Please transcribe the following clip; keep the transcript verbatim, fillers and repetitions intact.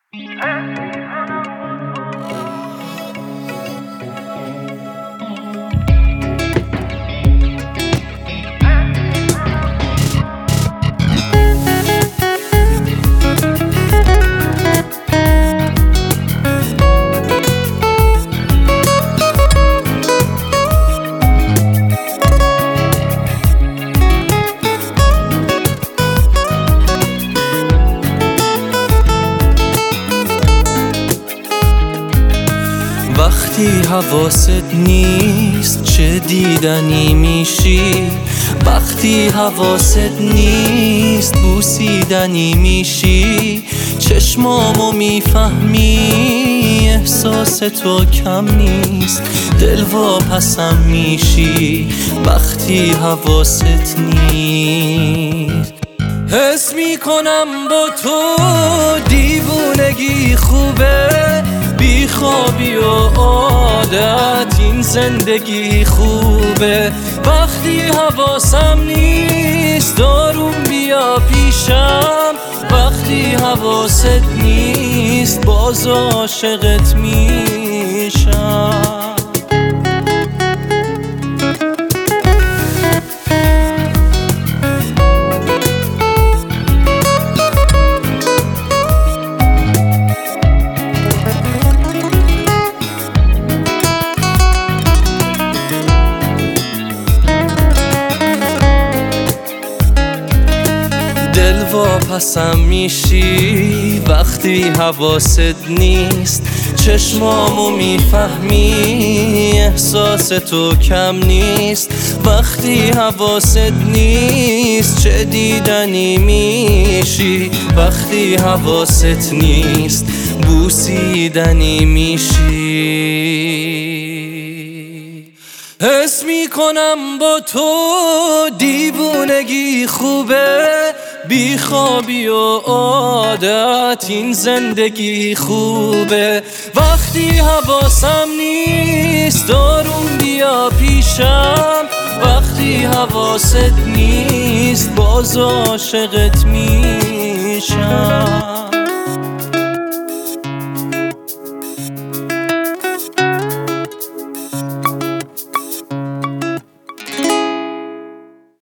وقتی حواست نیست چه دیدنی میشی، وقتی حواست نیست بوسیدنی میشی، چشمامو میفهمی احساس تو کم نیست، دل واپسم میشی وقتی حواست نیست. حس میکنم با تو دیوونگی خوبه، بیخوابی و عادت این زندگی خوبه، وقتی حواسم نیست دارون بیا پیشم، وقتی حواست نیست باز عاشقت میشم. دل واپسم میشی وقتی حواست نیست، چشمامو میفهمی احساس تو کم نیست، وقتی حواست نیست چه دیدنی میشی، وقتی حواست نیست بوسیدنی میشی. حس میکنم با تو دیوونگی خوبه، بیخوابی و عادت این زندگی خوبه، وقتی حواسم نیست دارون بیا پیشم، وقتی حواست نیست باز عاشقت میشم.